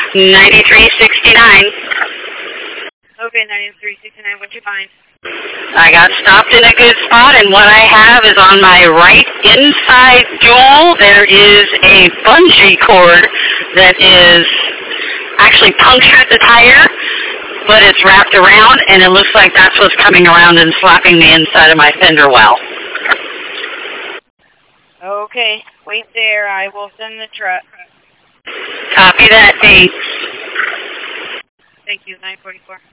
9369. Okay, 9369, what'd you find? I got stopped in a good spot, and what I have is on my right inside jewel, there is a bungee cord that is actually punctured the tire, but it's wrapped around, and it looks like that's what's coming around and slapping the inside of my fender well. Okay, wait there. I will send the truck. Copy that, Dee. Thank you, 944.